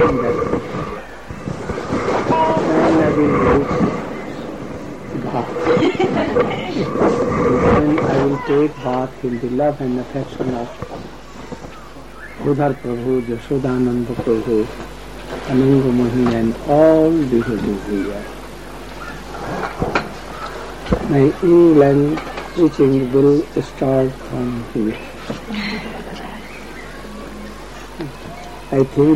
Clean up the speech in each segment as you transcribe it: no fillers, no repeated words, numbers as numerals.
And I will write bath. Then I will take bath in the love and affection of Udhar Prabhu, Jashodananda Prabhu, Ananga Mohi and all devotees here. My England preaching will start from here. I think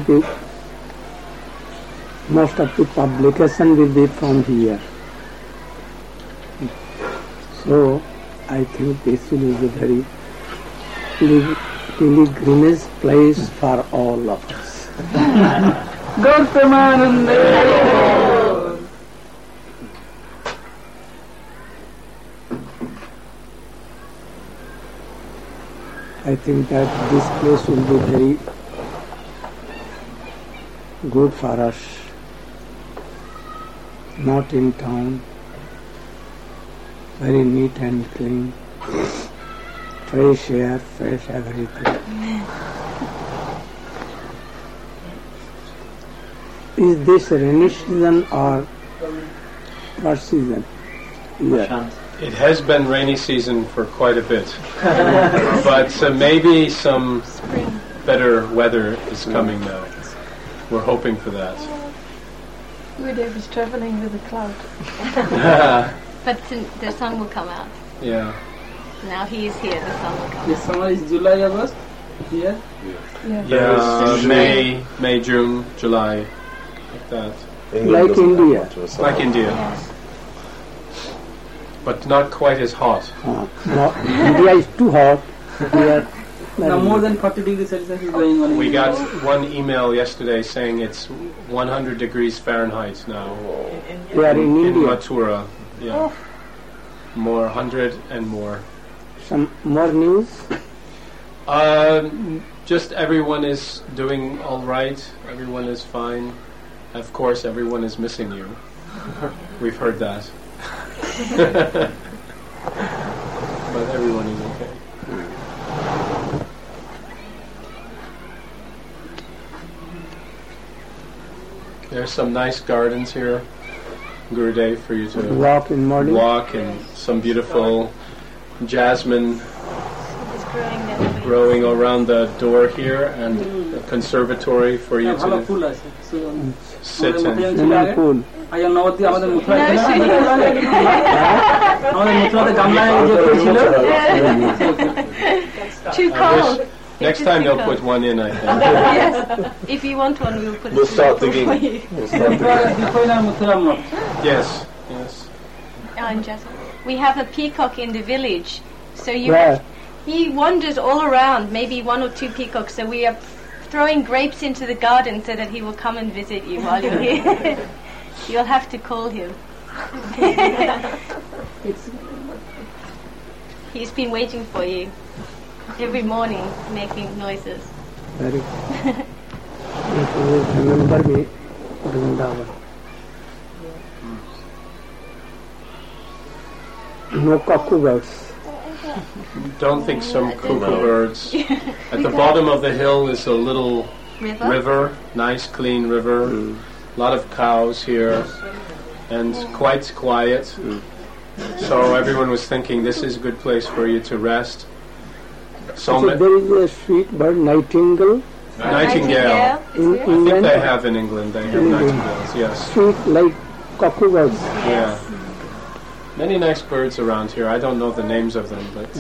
most of the publication will be from here. So I think this will be a very pilgrimage place for all of us. I think that this place will be very good for us. Not in town, very neat and clean, fresh air, fresh everything. Is this rainy season or what season? Yeah. It has been rainy season for quite a bit, but maybe some better weather is coming now. We're hoping for that. Gurudev is traveling with a cloud. But the sun will come out. Yeah. Now he is here, the sun will come The summer is July, August here? Yeah, May, June, July, like that. Like India. Like India. Yes. But not quite as hot. No, India is too hot. Now more than 40 degrees Celsius is going on. We got one email yesterday saying it's 100 degrees Fahrenheit now. We are in In India. Mathura. Yeah. More, 100 and more. Some more news? Just everyone is doing all right. Everyone is fine. Of course, everyone is missing you. We've heard that. But everyone is okay. There's some nice gardens here, Gurudev, for you to Walk in morning. walk, and some beautiful jasmine It's growing there. growing around the door here, and a conservatory for you ভালো to ফুল আছে sit and Swimming pool. আয়া নবদ্বীপ আমাদের মুথুরায় আমাদের মুথুরাতে গামলায় যে ফুল ছিল Too cold. next time they'll put one in, I think. Yes. If you want one, we'll put We'll it start for digging. you. বিফয়নার Mathura Math Yes, yes. And just, we have a peacock in the village, so Where? he wanders all around. Maybe 1 or 2 peacocks. So we are throwing grapes into the garden so that he will come and visit you while you're here. You'll have to call him. He's been waiting for you every morning, making noises. Very good. If you remember me, Vrindavan. No cuckoo birds. Don't think some cuckoo birds. At the bottom of the hill is a little river, nice clean river. A lot of cows here, and quite quiet. So everyone was thinking this is a good place for you to rest. So There is a sweet bird, nightingale. nightingale. In I think England, they have in England. They have nightingales. Yes. sweet like cuckoo birds. Yeah. Many nice birds around here. I don't know the names of them, but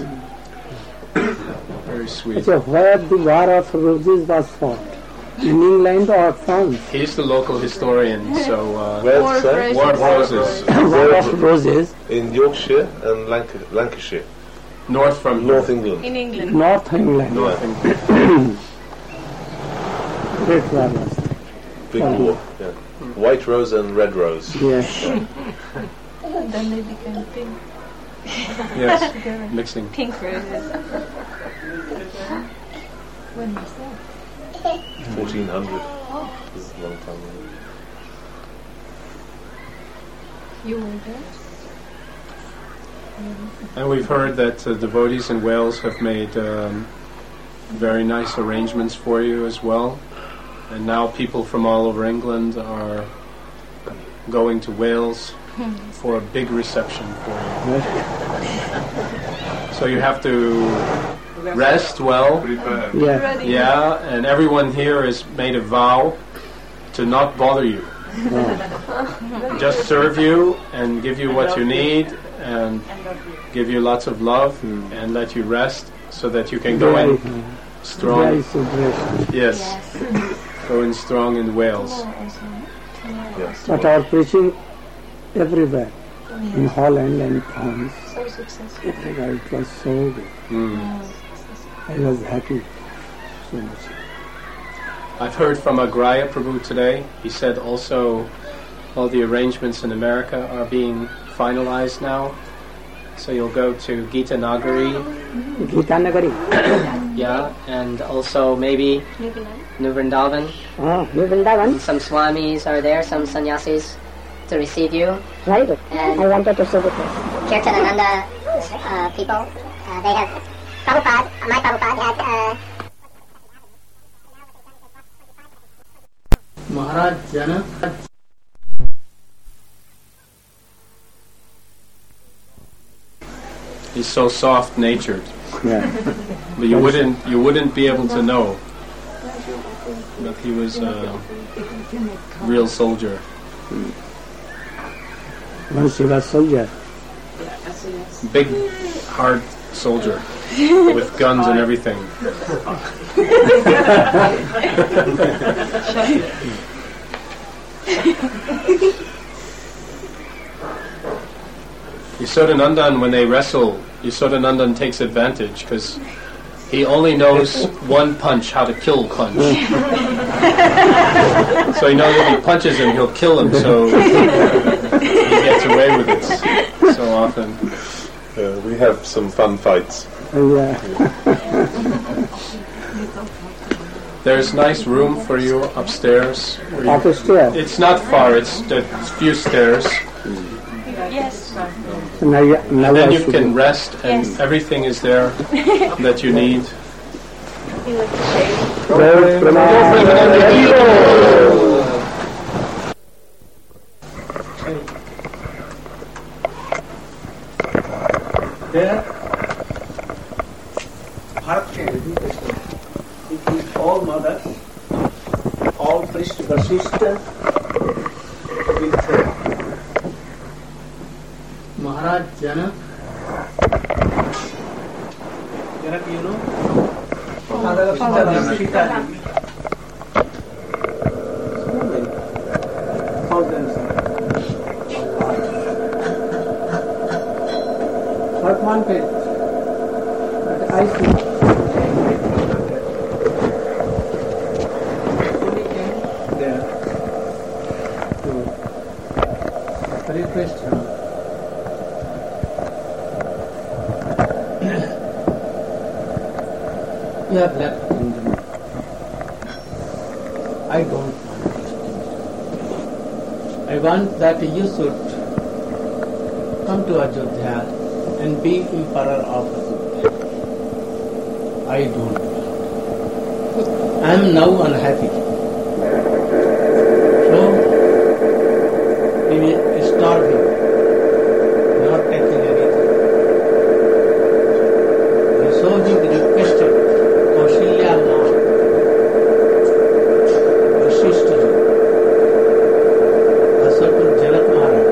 very sweet. Where the War of Roses was fought? In England or France? He's the local historian, so Where's that? War of Roses, War of Roses, In Yorkshire and Lancashire. north from North England. In England. North England. North England. Great war was. Big war. Yeah. White rose and red rose. Yes. And then they became pink. Yes, mixing. Pink roses. When was that? 1400. This is a long time ago. You were there? And we've heard that devotees in Wales have made very nice arrangements for you as well. And now people from all over England are going to Wales for a big reception for you. So you have to rest well. Yeah, and everyone here has made a vow to not bother you. Just serve you and give you what you need and give you lots of love and let you rest so that you can go in strong. Yes. Go in strong in Wales. Yes. But our preaching everywhere, in Holland and France, So successful. everywhere, it was so good. I was happy so much. I've heard from Agraya Prabhu today. He said also all the arrangements in America are being finalized now. So you'll go to Gita Nagari. Gita Nagari. Yeah, and also maybe New Vrindavan. New Vrindavan. Some swamis are there, some sannyasis to receive you. Right. And I wanted to see the Kirtanananda people, they have Prabhupada, my Prabhupada had Maharaj Janak. He's so soft-natured. Yeah. But you wouldn't be able to know that he was a real soldier. Once he was soldier. Big, hard soldier with guns and everything. Yashodanandan, when they wrestle, Yashodanandan takes advantage because he only knows one punch, how to kill punch. So he knows if he punches him, he'll kill him, so he gets away with it so often. We have some fun fights. There's nice room for you upstairs. Upstairs? It's not far, it's a few stairs. Yes. And then you can rest and everything is there that you need. There, Bharati education. It is all mothers, all priests were sisters with Maharaj Janak. Janak, you know? Father of Sita. One page. But I see. There. To request him. You have left kingdom. I don't want this kingdom. I want that you should come to Ajodhya and be emperor of Ajodhya. I don't. I am now unhappy. So, he is starving, not taking anything. And so he requested Kausalya Ma, the sister, a certain Janak Maharaj,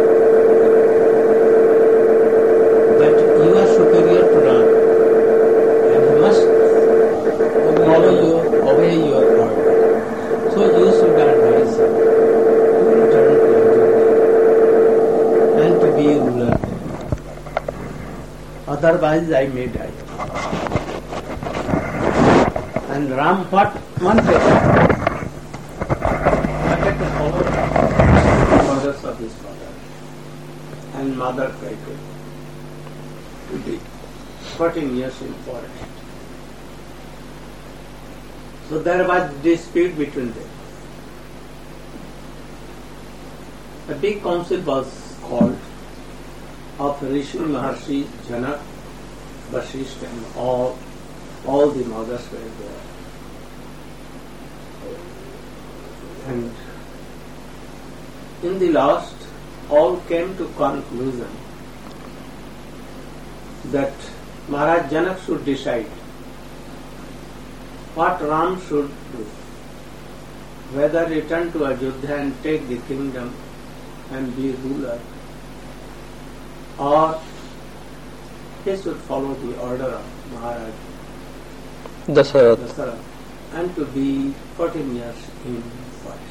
that you are superior to Ram and you must obey your order. So you should advise him to return to Ajodhya and to be ruler there. Otherwise I may die. And Ram what wanted? Wanted to follow the orders of his father and mother Kaikeyi. To be 14 years in forest. So there was dispute between them. A big council was called of Rishi, Maharshi, Janak, Vasishtha and all the mothers were there. And in the last, all came to conclusion that Maharaj Janak should decide what Ram should do, whether return to Ajodhya and take the kingdom and be ruler, or he should follow the order of Maharaj Dasarath and to be 14 years in forest.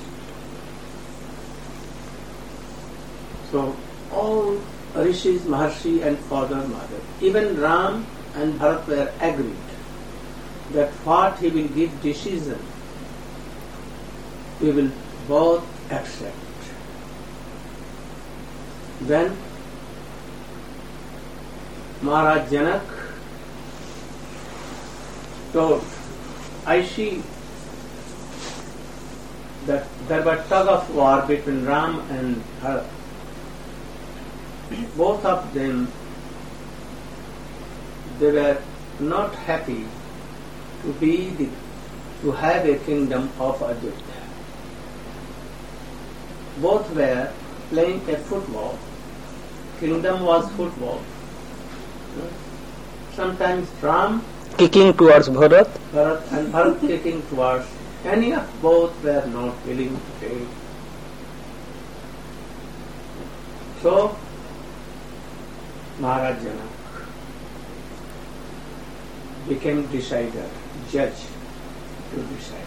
So all Rishis, Maharshi and father, mother, even Ram and Bharat were agreed that what he will give decision, we will both accept. Then Maharaj Janak told, I see that there was tug of war between Ram and Bharat. Both of them, they were not happy to have a kingdom of Ajodhya. Both were playing a football. Kingdom was football. Sometimes Ram kicking towards Bharat, and Bharat kicking towards. Any of both were not willing to take. So Maharaj Janak became decider, judge to decide.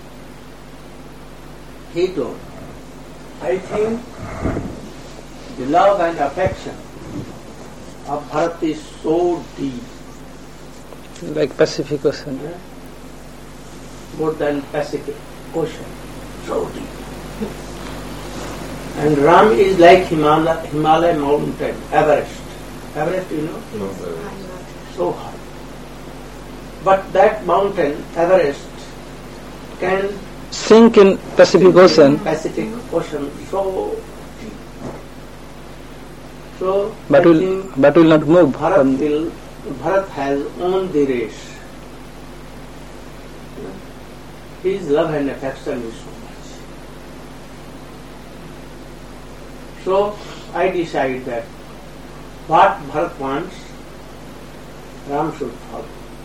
He told, I think the love and affection of Bharat is so deep, like Pacific Ocean, more than Pacific Ocean, so deep. And Ram is like Himalaya mountain, Everest. Everest, you know? No, sir. So high. But that mountain, Everest, can sink in Pacific Ocean, so deep. So, but will not move. Bharat has won the race. His love and affection is so much. So I decide that what Bharat wants, Ram should follow.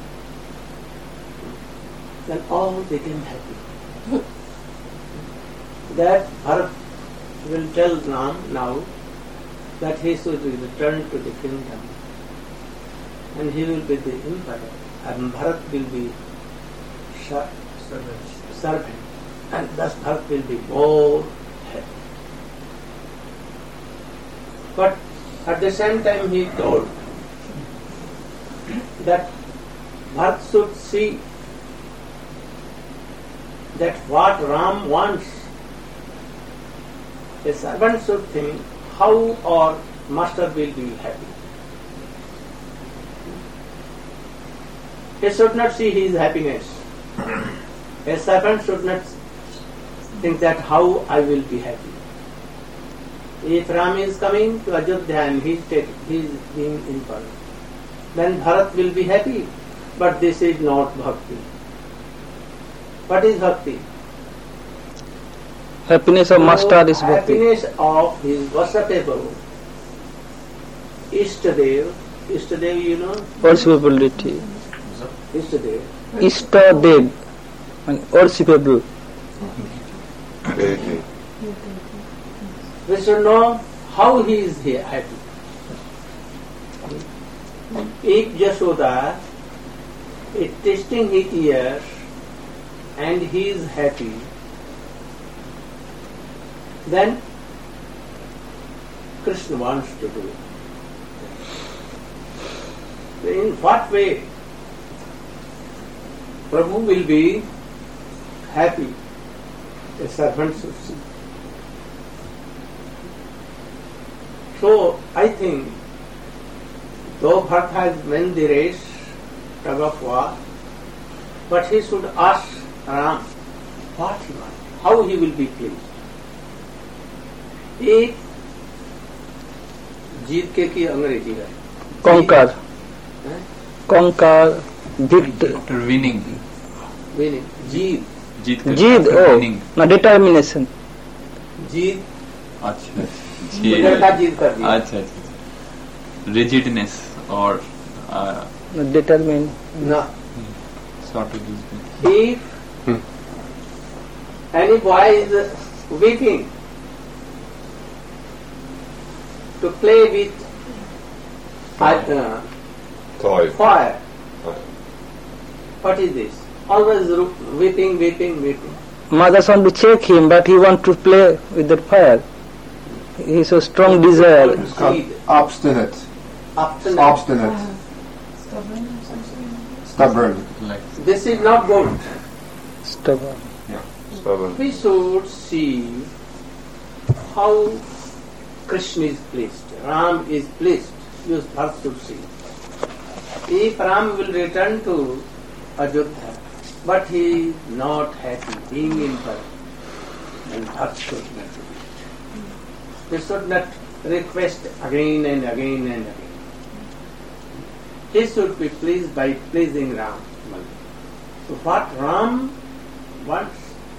Then all became happy. That Bharat will tell Ram now that he should return to the kingdom and he will be the emperor and Bharat will be servant, and thus Bharat will be more happy. But at the same time he told that Bharat should see that what Ram wants, a servant should think how our master will be happy. He should not see his happiness. A servant should not think that how I will be happy. If Ram is coming to Ajodhya and he is being emperor, then Bharat will be happy. But this is not bhakti. What is bhakti? Happiness of master is bhakti. Happiness of his worshipable Ishtadev, you know? Worshipable deity. Ishtadev. Ishtadev and worshipable. We should know how he is happy. If Yashoda is testing his ears and he is happy, then Krishna wants to do it. In what way Prabhu will be happy? A servant should see. So I think though Bharat has won the race, tug of war, but he should ask Ram what he wants, how he will be pleased. एक जीत के की अंग्रेजी है conquer victor winning जीत Jeed, no, determination. जीद अच्छा उधर का जीद कर दिया. अच्छा rigidness or Determined. No. sort of If any boy is weeping to play with Toy. fire, what is this? Always weeping. Mothers want to check him, but he want to play with the fire. He has a strong desire. It's called obstinate. Obstinate. Stubborn. This is not good. Stubborn. Stubborn. We should see how Krishna is pleased, Ram is pleased. You first should see. If Ram will return to Ajodhya, but he is not happy being in Bharat, then Bharat should not do it. He should not request again and again and again. He should be pleased by pleasing Ram. So what Ram wants,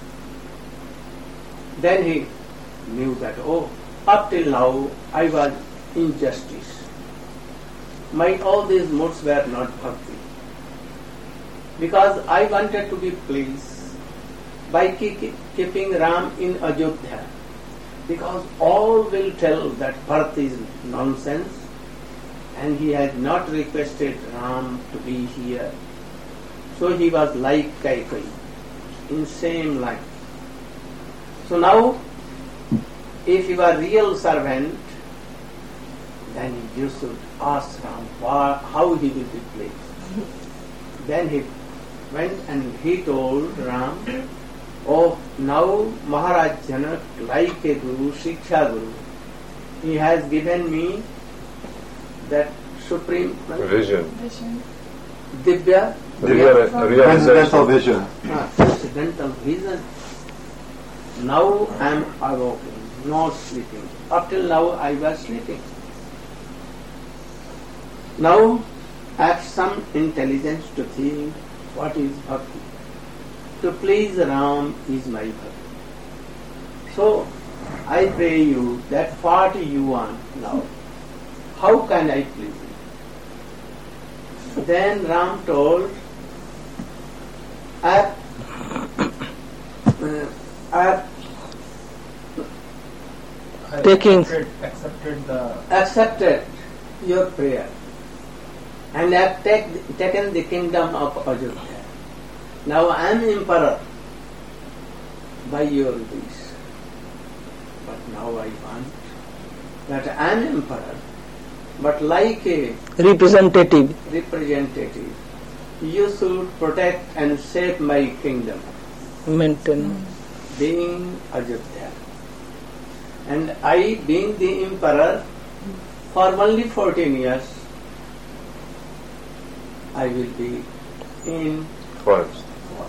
then he knew that, oh, up till now I was injustice. My all these moods were not bhakti. Because I wanted to be pleased by keeping Ram in Ajodhya. Because all will tell that Bharat is nonsense and he had not requested Ram to be here. So he was like Kaikeyi, in same line. So now, if you are real servant, then you should ask Ram how he will be pleased. Then he went and he told Ram, oh, now Maharaj Janak, like a Guru, Shiksha Guru, he has given me that supreme Vision. Divya Transcendental vision. Transcendental vision. Now I am awaking, not sleeping. Up till now I was sleeping. Now I have some intelligence to think what is bhakti. To please Ram is my bhakti. So I pray you that what you want now, how can I please you? Then Ram told, I accepted your prayer and I have taken the kingdom of Ajodhya. Now I am emperor by your wish. But now I want that I am emperor, but like a representative, you should protect and save my kingdom. Maintain. Being Ajodhya. And I, being the emperor, for only 14 years, I will be in Forest.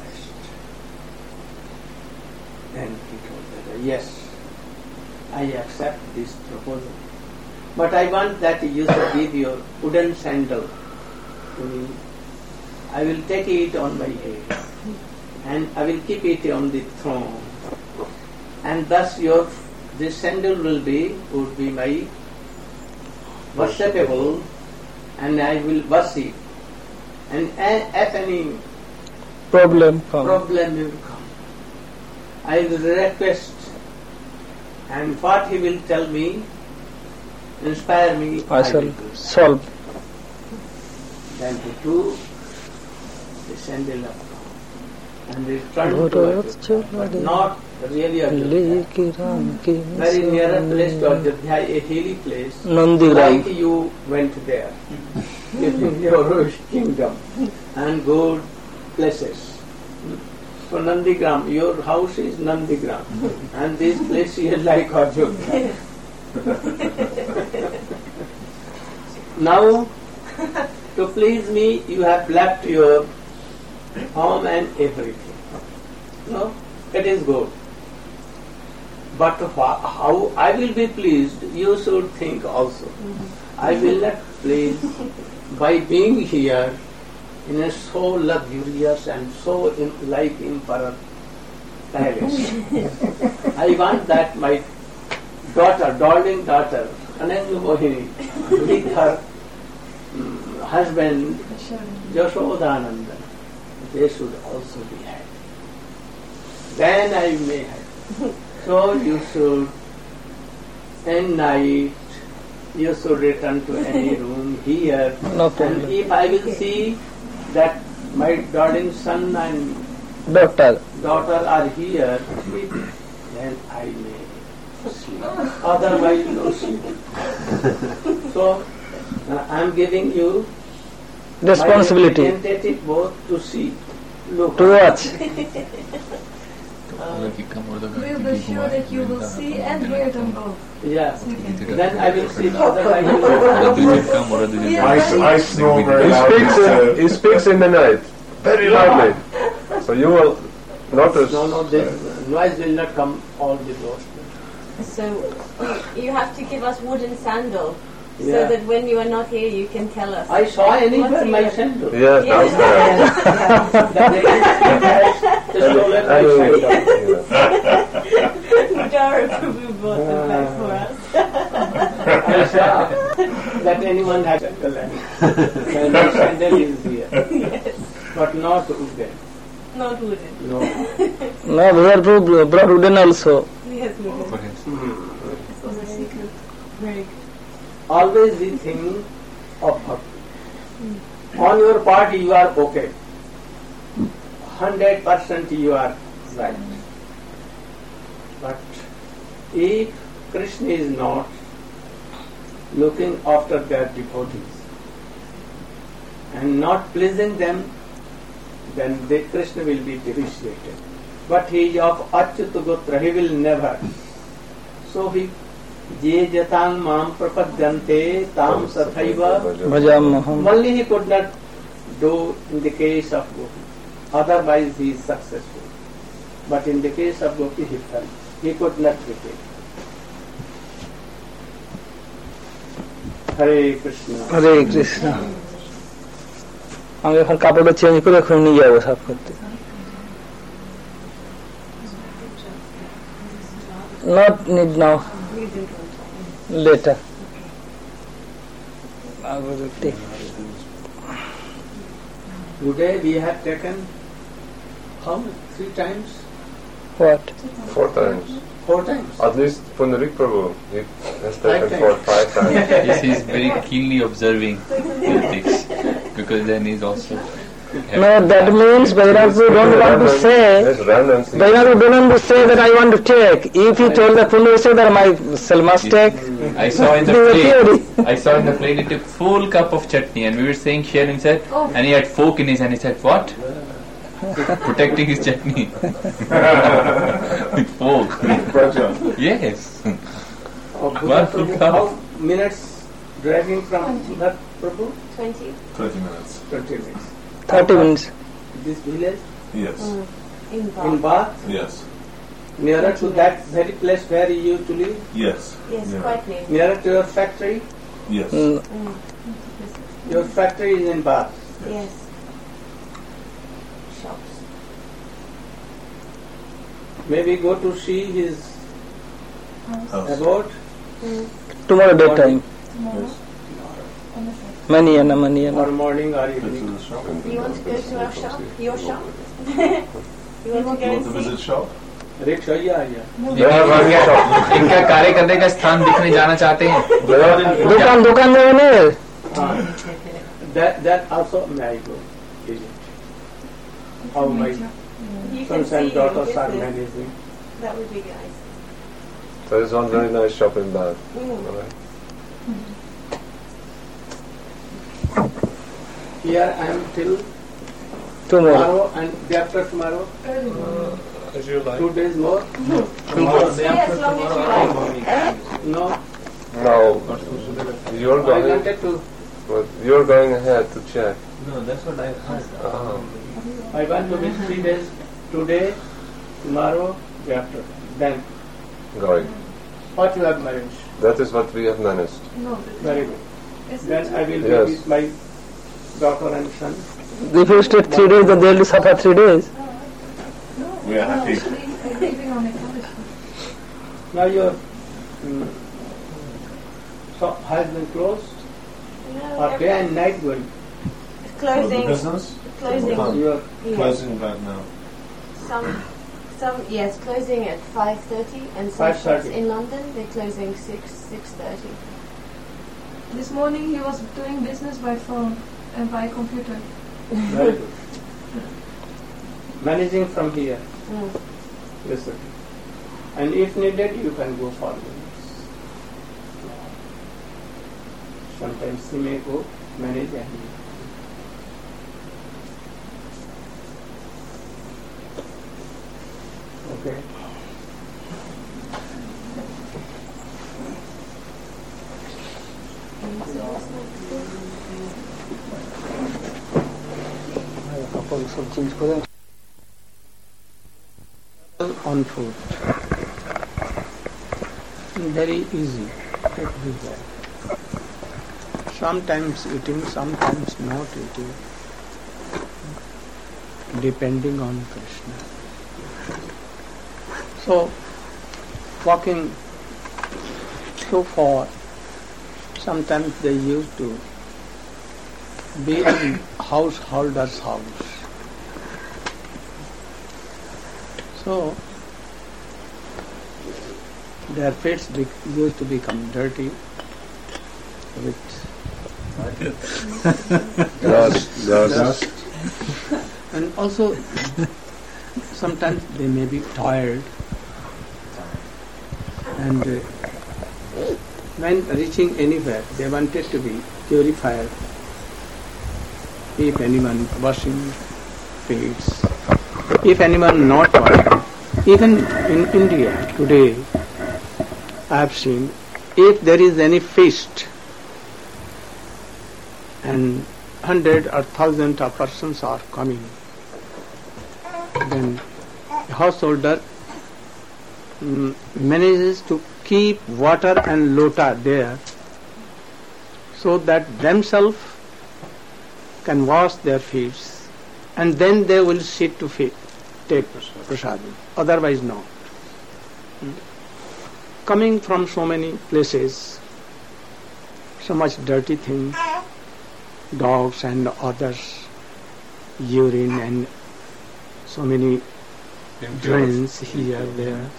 Then he told that, yes, I accept this proposal. But I want that you should give your wooden sandal to me. I will take it on my head and I will keep it on the throne. And thus this sandal would be my worshipable and I will worship. And if any problem will come, I will request and what he will tell me, inspire me, I shall solve. Then he took the sandal of God and returned to Ajodhya, but not really Ajodhya. Very nearer place to Ajodhya, a hilly place, like you went there, keeping your kingdom and good places. So Nandigram, your house is Nandigram, and this place is like Ajodhya. Now, to please me, you have left your home and everything. No, it is good. But how I will be pleased, you should think also. I will not please by being here in a so luxurious and so like emperor palace. I want that my daughter, darling daughter, Ananga Mohini, with her husband Yashodananda, they should also be happy. Then I may have. So you should, at night, you should return to any room here. No problem. And if I will see that my darling son and daughter are here, then I may sleep. Otherwise, no sleep. So, I am giving you responsibility my representative both to see, look, to watch. We'll be sure that you will see and hear them both. Yeah. Then I will see. Otherwise, I snore very loudly. He speaks in the night, very loudly. So you will notice. No, this noise will not come all the doors. So you have to give us wood and sandal, so Yeah. that when you are not here, you can tell us. I saw anywhere What's my here? sandal. Yes, Dara Prabhu bought them back for us. I saw that anyone has sandal and my sandal is here. Yes. But not wooden. Not wooden. No. No, we are brought wooden also. Yes, wooden. So the secret, very good. Always we think of bhakti. On your part you are okay. 100% you are right. But if Krishna is not looking after their devotees and not pleasing them, then Krishna will be depreciated. But he is of Achyut Gotra, he will never. So he Je jatang mam prapadyante tam sathaiva Bhajamaham. only he could not do in the case of Gopi. Otherwise he is successful. But in the case of Gopi he fell. He could not repeat. Hare Krishna. Hare Krishna. আমি এখন কাপড়টা change করে এখন নিয়ে যাবো সাফ করতে। Not need now. Later. I will take. Today we have taken how much? 3 times? What? 4 times. 4 times. At least Pundarik Prabhu, he has 5 taken times. 5 times. Yes, he is very keenly observing politics, because then he is also. No, that means Vairagya don't want to say. Vairagya don't want to say that I want to take. If he told the Pundu say that my cell must take. I saw in the plate. I saw in the plate he took full cup of chutney, and we were saying sharing said, and he had fork in his hand. He said, "What? Protecting his chutney with fork." Yes. How minutes driving from Bhat Prabhu? 20. 20 minutes. 20 minutes. 30 minutes. This village? Yes. In In Bath? Yes. Nearer to that very place where you used to live? Yes. Yes, Yeah. quite near. Nearer to your factory? Yes. Your factory is in Bath. Yes. Shops. Maybe go to see his House. abode. Tomorrow daytime. Maniana. Or morning or evening. You want to go to our shop? Your shop? You want to go and see? Visit shop? Rickshaw, yeah. इनका कार्य करने का स्थान दिखने जाना चाहते हैं। दुकान में नहीं। That also may I go. How my You can sons and see daughters if are there's- managing. That would be nice. There is one very nice shop in Bath. Mm. Here I am till tomorrow and day after tomorrow. As you like. 2 days more. Tomorrow. Stay as long as you like. No, No, you're I going. wanted to. But you're going ahead to check. No, that's what I heard. I want to be 3 days. Today, tomorrow, day after. Then Going. what you have managed? That is what we have managed. Very good. Then I will be Yes. with my daughter and son. If you stay 3 days, then they will suffer 3 days. We are happy. living on ecology. Now your shop has been closed? No, Or day and night going? Closing. The business? Closing. You're Closing right now. Some yes, closing at 5:30, and some 5:30. shops in London they're closing 6:30. This morning he was doing business by phone and by computer. very good. Managing from here. Yes, sir. And if needed, you can go for business. Sometimes he may go manage and okay. On food. Very easy. Take this way. Sometimes eating, sometimes not eating, depending on Krishna. So, walking so far, sometimes they used to be in householder's house. So, their feet used to become dirty with dust. And also, sometimes they may be tired. And when reaching anywhere, they wanted to be purified. If anyone washing feet, if anyone not washing, even in India today, I have seen, if there is any feast and 100 or 1,000 of persons are coming, then the householder manages to keep water and lota there so that themselves can wash their feet and then they will sit to take prasadam, otherwise not. Coming from so many places, so much dirty things, dogs and others, urine and so many drains here, there.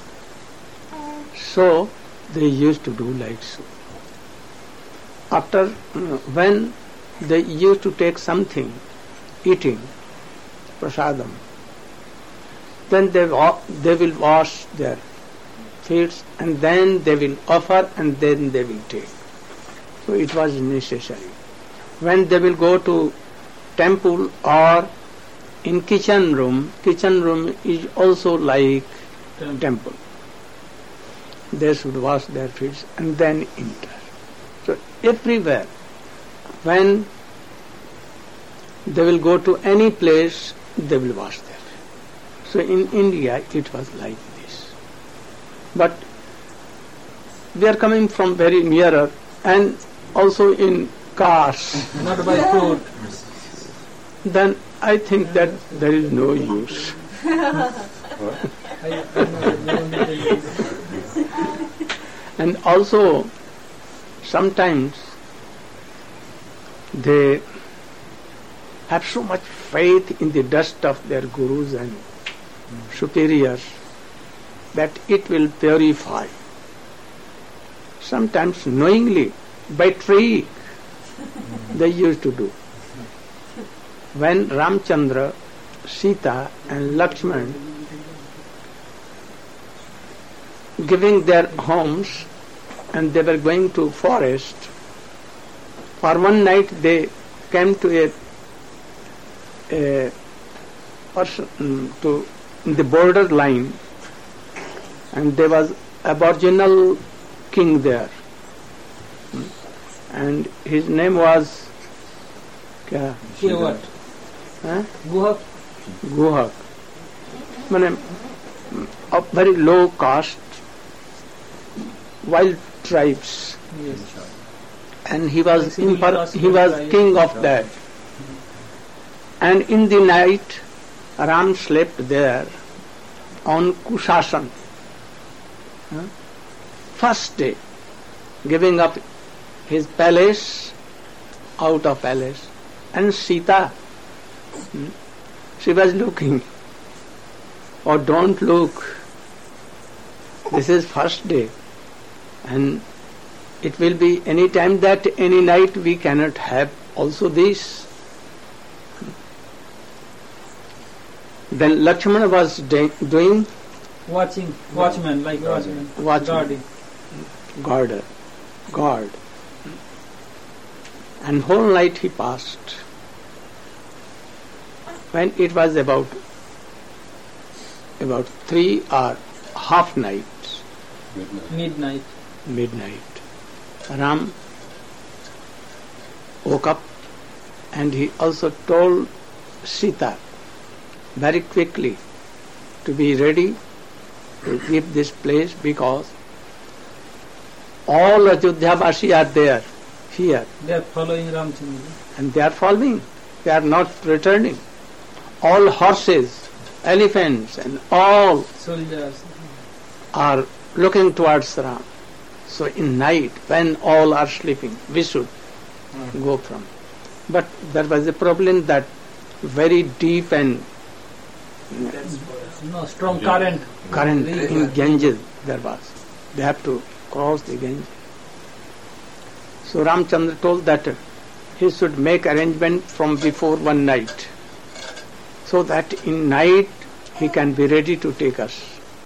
So they used to do like so. After, when they used to take something, eating, prasadam, then they will wash their feet and then they will offer and then they will take. So it was necessary. When they will go to temple or in kitchen room is also like temple. They should wash their feet and then enter. So everywhere, when they will go to any place, they will wash their feet. So in India, it was like this. But we are coming from very nearer, and also in cars. Not by food. Then I think that there is no use. And also, sometimes they have so much faith in the dust of their gurus and superiors that it will purify. Sometimes knowingly, by trick, they used to do. When Ramchandra, Sita and Lakshman giving their homes and they were going to forest, for one night they came to a person to the border line, and there was aboriginal king there, and his name was Guhak. Guhak. Of very low caste, wild tribes. Yes. And he was king of that. And in the night, Ram slept there on Kushasan. First day, giving up his palace, out of palace. And Sita, she was looking. Oh, don't look. This is first day. And it will be any time that any night we cannot have also this. Then Lakshmana was doing watchman. Guard. And whole night he passed. When it was about 3 or half night, midnight, Ram woke up and he also told Sita very quickly to be ready to give this place, because all Ajodhyavasi are there, here. They are following Ramchandra. And they are following. They are not returning. All horses, elephants and all soldiers are looking towards Ram. So in night, when all are sleeping, we should go from. But there was a problem that very deep and strong current in Ganges there was. They have to cross the Ganges. So Ramchandra told that he should make arrangement from before one night, so that in night he can be ready to take us.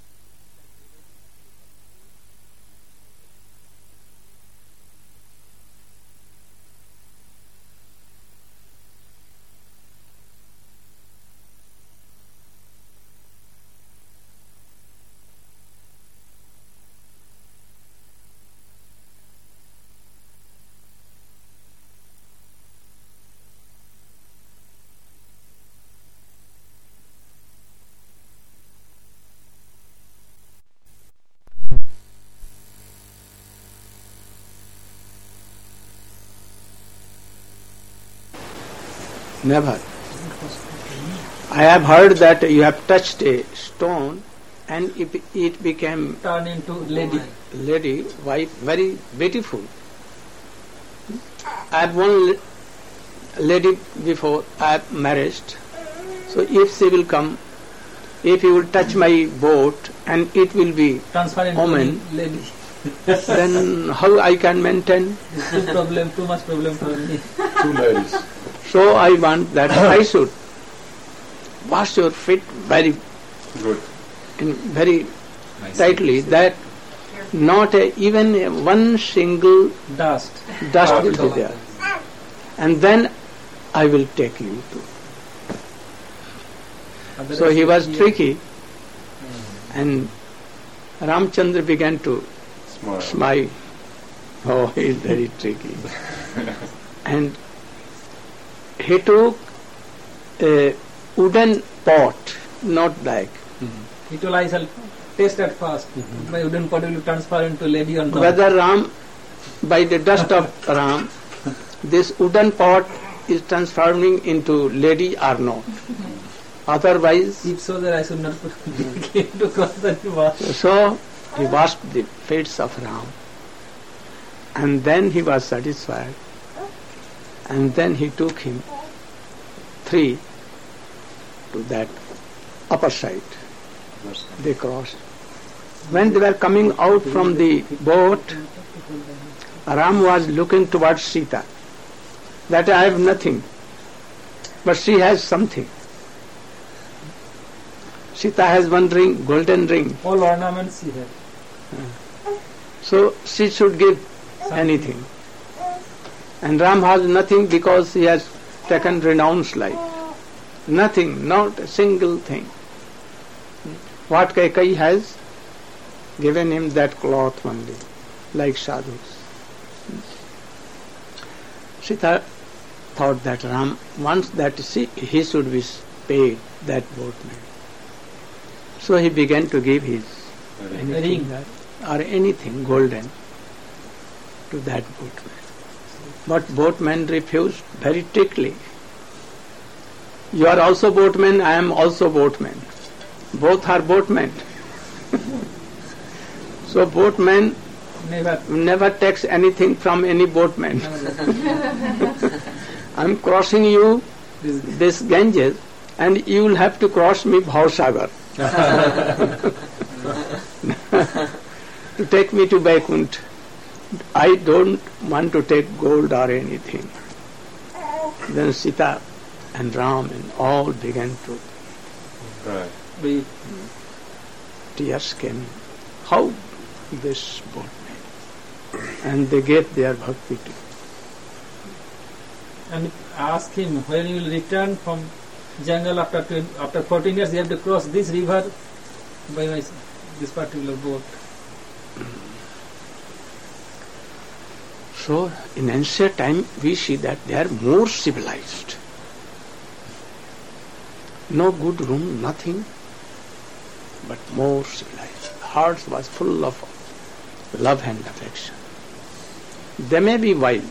Never. I have heard that you have touched a stone and it became turned into lady, wife, very beautiful. I have one lady before I have married. So if she will come, if you will touch my boat and it will be woman, lady, then how I can maintain? Too much problem for me. 2 ladies. So I want that I should wash your feet very good and very tightly, that not even one single dust will be there. And then I will take you to. So he was tricky, and Ramchandra began to smile. Oh, he is very tricky. And he took a wooden pot, not black. He told, I shall taste at first. My wooden pot will transfer into lady or not. Whether Ram, by the dust of Ram, this wooden pot is transforming into lady or not. Otherwise, if so, that I should not begin to cross the river. So he washed the feet of Ram, and then he was satisfied. And then he took him 3 to that upper side. They crossed. When they were coming out from the boat, Ram was looking towards Sita. That I have nothing, but she has something. Sita has one ring, golden ring. All ornaments she has. So she should give anything. And Ram has nothing because he has taken renounced life. Nothing, not a single thing. What Kaikeyi has given him that cloth only, like sadhus. Sita thought that Ram wants that he should be paid, that boatman. So he began to give his anything or anything golden to that boatman. But boatman refused very strictly. You are also boatman, I am also boatman. Both are boatmen. So boatman never takes anything from any boatman. I'm crossing you this Ganges, and you will have to cross me Bhausagar to take me to Vaikuntha. I don't want to take gold or anything. Then Sita and Ram and all began to weep. Tears came. How this boatman? And they gave their bhakti to him. And ask him, when you will return from jungle after 14 years, you have to cross this river by this particular boat. So in ancient time we see that they are more civilized. No good room, nothing, but more civilized. Hearts was full of love and affection. They may be wild.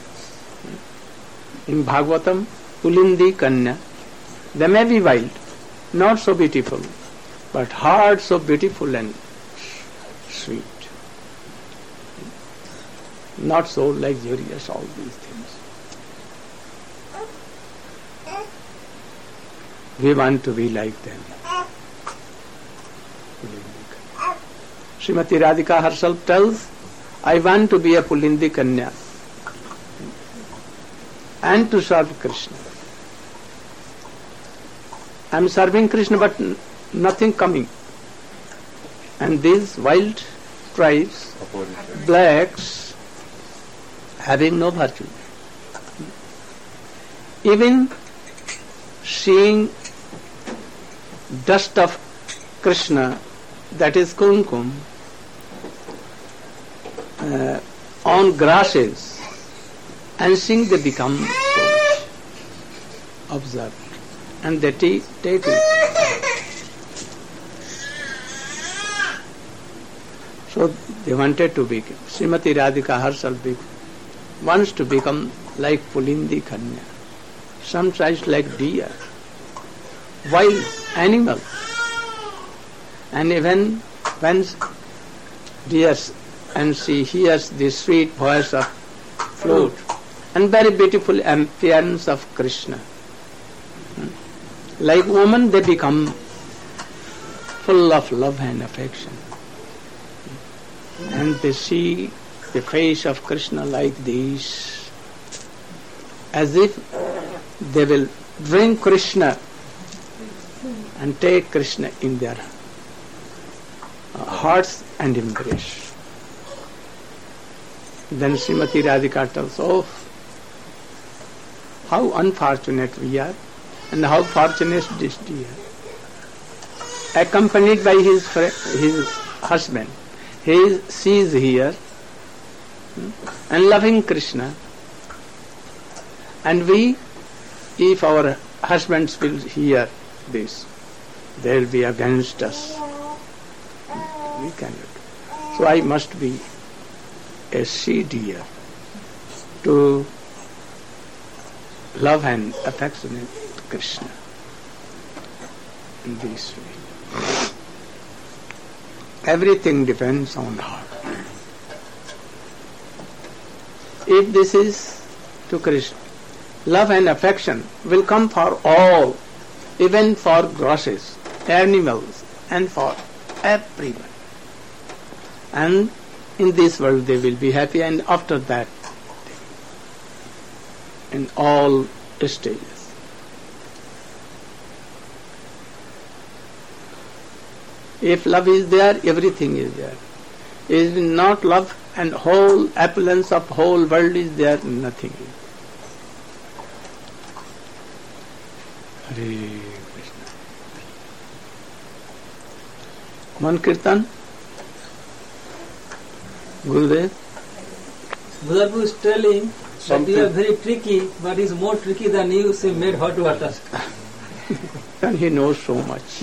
In Bhagavatam, Pulindi Kanya, they may be wild, not so beautiful, but hearts so beautiful and sweet. Not so luxurious, all these things. We want to be like them. Srimati Radhika herself tells, I want to be a Pulindi Kanya and to serve Krishna. I am serving Krishna but nothing coming. And these wild tribes, blacks, having no virtue. Even seeing dust of Krishna, that is kumkum, on grasses, and seeing they become so much observed, and they take it. So they wanted to be, Srimati Radhika herself wants to become like Pulindi Kanya, sometimes like deer, wild animal. And even when deer and she hears the sweet voice of flute and very beautiful appearance of Krishna, like woman they become full of love and affection. And they see the face of Krishna like this, as if they will drink Krishna and take Krishna in their hearts and embrace. Then Srimati Radhika tells, oh, how unfortunate we are, and how fortunate this deer, accompanied by his husband. She is here and loving Krishna, and we, if our husbands will hear this, they will be against us. We cannot. So I must be a she deer to love and affectionate Krishna in this way. Everything depends on heart. If this is to Krishna, love and affection will come for all, even for grasses, animals, and for everyone. And in this world they will be happy, and after that in all stages. If love is there, everything is there. Is not love and whole opulence of whole world is there, nothing is. Hare Krishna. Man Kirtan, Gurudev. Gurudev is telling that you are very tricky, but is more tricky than you, say, made hot water. And he knows so much.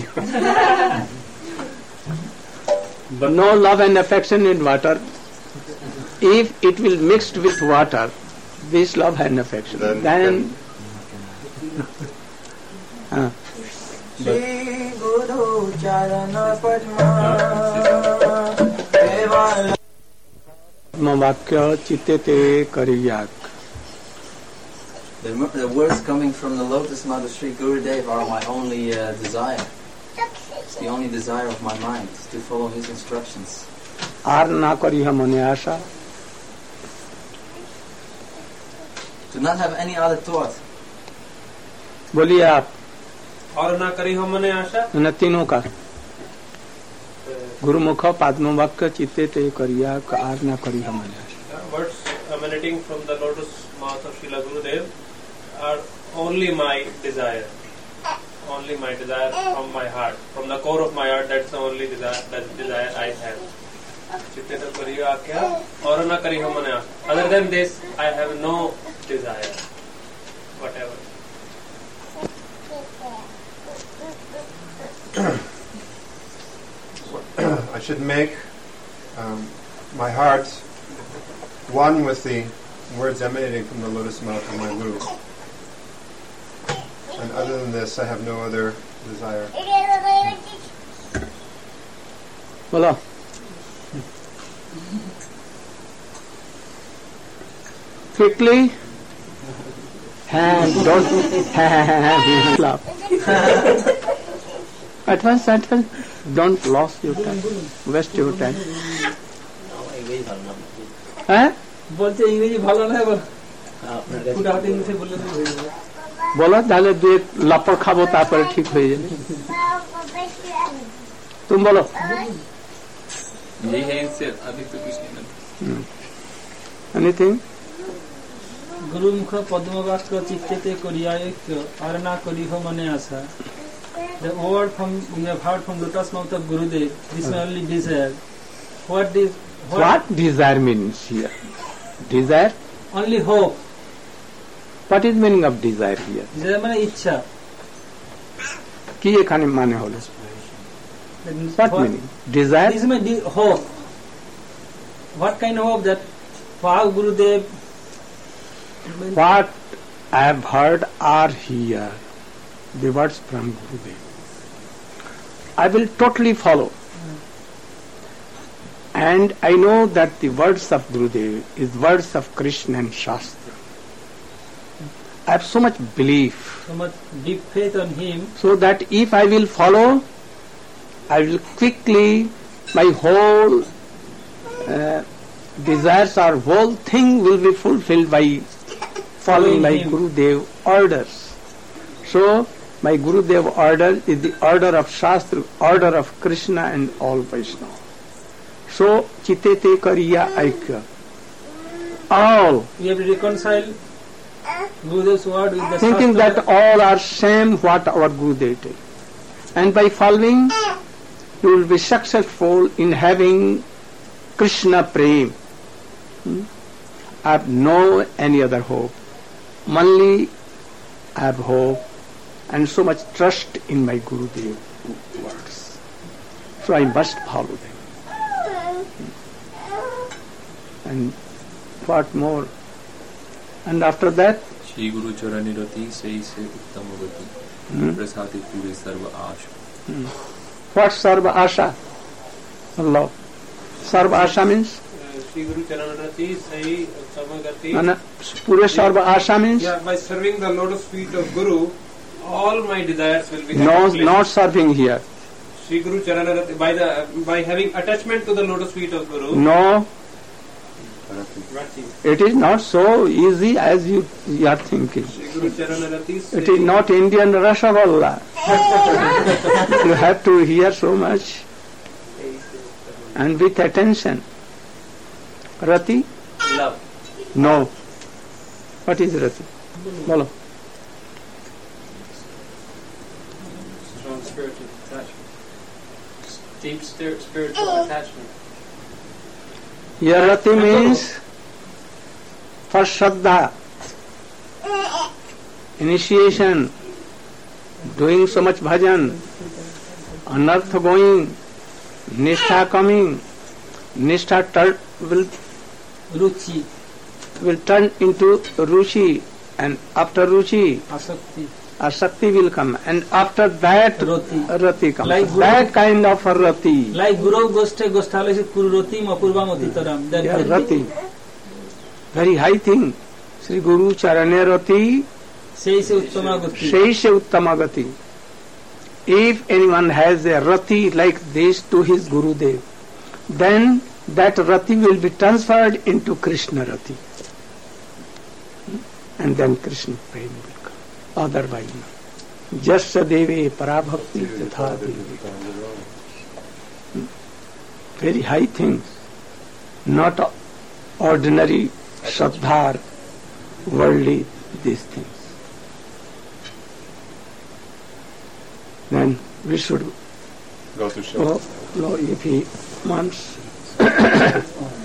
But no love and affection in water. If it will mixed with water, this love and affection, then Shri Guru Vakya Chittete Kariyak. The words coming from the lotus mouth of Sri Gurudev are my only desire. It's the only desire of my mind, to follow his instructions. Ar na kariha mane asha. Do not have any other thought. बोलिए आप. और ना करी हो मने आशा. न तीनों का. गुरुमुख पाद्म वाक्य चित्ते ते करिया आर ना करी हो मने आशा. Words emanating from the lotus mouth of Srila Gurudev are only my desire. Only my desire from my heart. From the core of my heart, that's the only desire I have. Chitte to kariya kya aur na kari ho mane aasha. Other than this, I have no desire. Whatever. I should make my heart one with the words emanating from the lotus mouth of my Guru. And other than this, I have no other desire. Voila. Quickly. Hand, don't laugh. Advance, don't lose your time, waste your time. হ্যাঁ বলছে ইংরেজি ভালো না বলো তাহলে দুই লাপড় খাবো তারপরে ঠিক হয়ে যাবে তুমি বলো এনিথিং গুরুমুখ পদ্মবাক্য চিত্তেতে করিয়ায় আর না করিহ মনে আশা. The word from we have heard from lotus mouth of Gurudev, this is only desire. What desire means here? Desire? Only hope. What is meaning of desire here? Desire মানে ইচ্ছা. কি এখানে মানে হলো? What meaning? Desire? This is my hope. What kind of hope that for Gurudev? What I have heard are here. The words from Gurudev. I will totally follow. And I know that the words of Gurudev is words of Krishna and Shastra. I have so much belief. So much deep faith on him. So that if I will follow, I will quickly, my whole desires or whole thing will be fulfilled by following my Gurudev orders. So, my Gurudev order is the order of Shastra, order of Krishna and all Vaishnava. So, Chittete Kariya Aikya. All. We have to reconcile Gurudev's word with the thinking Shastra. That all are same what our Gurudev did. And by following, you will be successful in having Krishna Prem. I have no any other hope. Only I have hope and so much trust in my Gurudev words. So I must follow them. And what more? And after that? Shri Guru Charanirati Sei Se Uttamagati Prasadi Pure Sarva Asha. What Sarva Asha? Allah. Sarva Asha means? Shri Guru Charanirati Sei Uttamagati. Pure Sarva Asha means? Yeah, by serving the lotus feet of Guru, all my desires will be accomplished. No, not serving here. Shri Guru Charanarati, by having attachment to the lotus feet of Guru. No. It is not so easy as you are thinking. Shri Guru Charanarati. It is not Indian Rasavalla. You have to hear so much and with attention. Rati? Love. No. What is Rati? Bolo. Strong spiritual attachment. Deep spiritual attachment. Here Rati means first Shraddha, initiation, doing so much bhajan, anartha going, nishtha coming, nishtha will turn into ruchi, and after ruchi, a Shakti will come, and after that Rati comes. Like that kind of a Rati. Like Guru Goshthe Gosthale Kururoti Mapurvamati Taram. Yeah, Rati. Very high thing. Sri Guru Charane Rati. Sheishe Uttamagati. If anyone has a Rati like this to his Gurudev, then that Rati will be transferred into Krishna Rati. And then Krishna Prem will come. Otherwise, no. Jasya Deve Parabhakti Tatha Devi. Very high things. Not ordinary Shraddha, worldly, these things. Then we should go to show. If he wants.